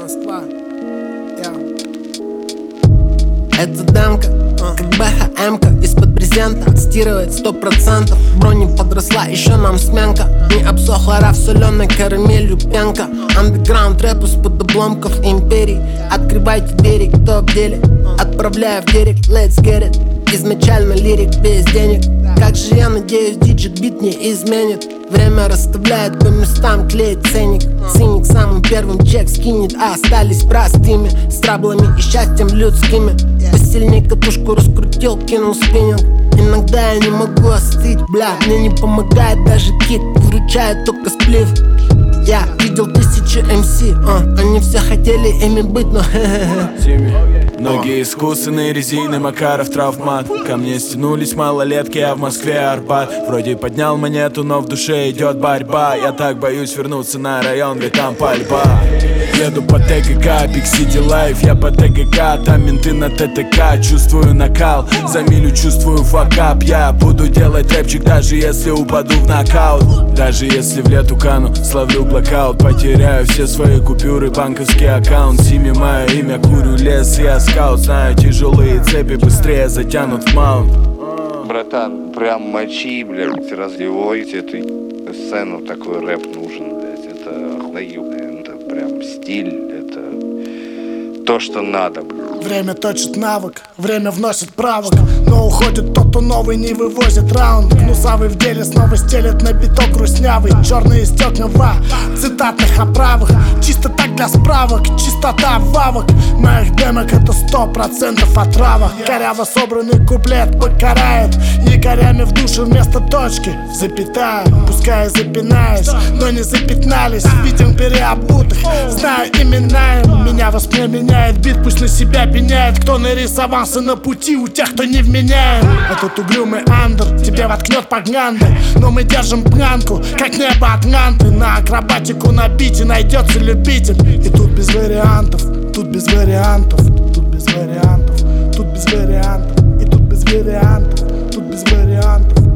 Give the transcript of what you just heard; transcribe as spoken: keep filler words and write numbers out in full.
Москва. Yeah. Это демка, как бэ ха эм-ка из-под брезента. Отстирывает сто процентов. Брони подросла, еще нам сменка. Не обсохла раф соленой карамелью пенка. Андеграунд рэп из-под обломков империй. Открывайте двери, кто в деле. Отправляю в директ, let's get it. Изначально лирик без денег. Как же я надеюсь, диджит бит не изменит. Время расставляет по местам, клеит ценник. Циник самым первым чек скинет, а остались простыми. С траблами и счастьем людскими. Посильней катушку раскрутил, кинул спиннинг. Иногда я не могу остыть, бля. Мне не помогает даже кик, выручает только сплив. Я видел тысячи эм си, а, они все хотели ими быть, но хе-хе-хе. Многие искусственные резины, Макаров, травмат. Ко мне стянулись малолетки, а в Москве Арбат. Вроде поднял монету, но в душе идет борьба. Я так боюсь вернуться на район, ведь там пальба. Еду по тэ гэ ка, Big City Life, я по тэ гэ ка. Там менты на тэ тэ ка, чувствую накал. За милю чувствую факап. Я буду делать рэпчик, даже если упаду в нокаут. Даже если в лету кану, словлю блокаут. Потеряю все свои купюры, банковский аккаунт. Сими мое имя, курю лес, я скаут. Знаю, тяжелые цепи быстрее затянут в маунт. Братан, прям мочи, блядь, разливайте эту сцену, такой рэп нужен, блядь. Это охуенно, это прям стиль, это то, что надо, блядь. Время точит навык, время вносит правок. Но уходит тот, кто новый не вывозит раунд. Гнусавый в деле снова стелет на биток грустнявый. Черные стекла в цитатных оправах. Чисто так для справок, чистота вавок. Моих демок это сто процентов отрава. Коряво собранный куплет покарает. Якорями в душе вместо точки запятая. Пускай запинаюсь, но не запятнались. Видим переобутых, знаю имена им. Меня воспламеняет бит, пусть на себя пеняет. Кто нарисовался на пути у тех, кто не вменяем. Этот угрюмый андер тебе воткнет погнанды. Но мы держим планку, как небо от Нанты. На акробатику на бите найдется любитель. И тут без вариантов, тут без вариантов, тут без вариантов, тут без вариантов, и тут без вариантов, тут без вариантов.